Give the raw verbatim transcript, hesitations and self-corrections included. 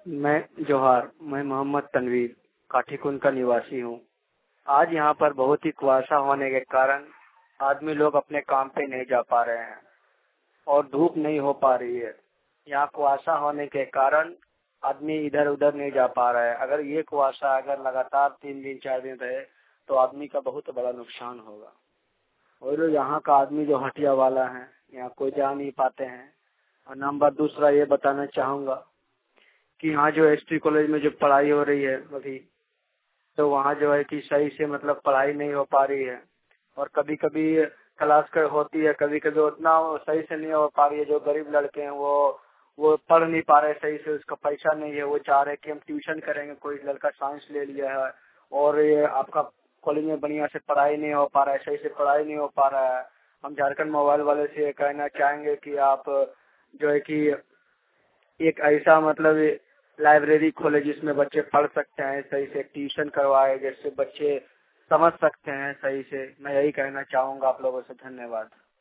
मैं जोहार मैं मोहम्मद तनवीर काठीकुंड का निवासी हूँ। आज यहाँ पर बहुत ही कुहासा होने के कारण आदमी लोग अपने काम पे नहीं जा पा रहे हैं और धूप नहीं हो पा रही है। यहाँ कुहासा होने के कारण आदमी इधर उधर नहीं जा पा रहा है। अगर ये कुहासा अगर लगातार तीन दिन चार दिन रहे तो आदमी का बहुत बड़ा नुकसान होगा। और यहाँ का आदमी जो हटिया वाला है यहाँ कोई जा नहीं पाते हैं। और नंबर दूसरा ये बताना चाहूँगा कि यहाँ जो एस टी कॉलेज में जो पढ़ाई हो रही है अभी, तो वहाँ जो है कि सही से मतलब पढ़ाई नहीं हो पा रही है और कभी कभी क्लास कर होती है, कभी कभी उतना सही से नहीं हो पा रही है। जो गरीब लड़के हैं वो वो पढ़ नहीं पा रहे सही से, उसका पैसा नहीं है। वो चाह रहे कि हम ट्यूशन करेंगे। कोई लड़का साइंस ले लिया है और ये आपका कॉलेज में बढ़िया से पढ़ाई नहीं हो पा रहा है, सही से पढ़ाई नहीं हो पा रहा है। हम झारखंड मोबाइल वाले से कहना चाहेंगे कि आप जो है कि एक ऐसा मतलब लाइब्रेरी खोले जिसमें बच्चे पढ़ सकते हैं, सही से ट्यूशन करवाए जिससे बच्चे समझ सकते हैं सही से। मैं यही कहना चाहूँगा आप लोगों से। धन्यवाद।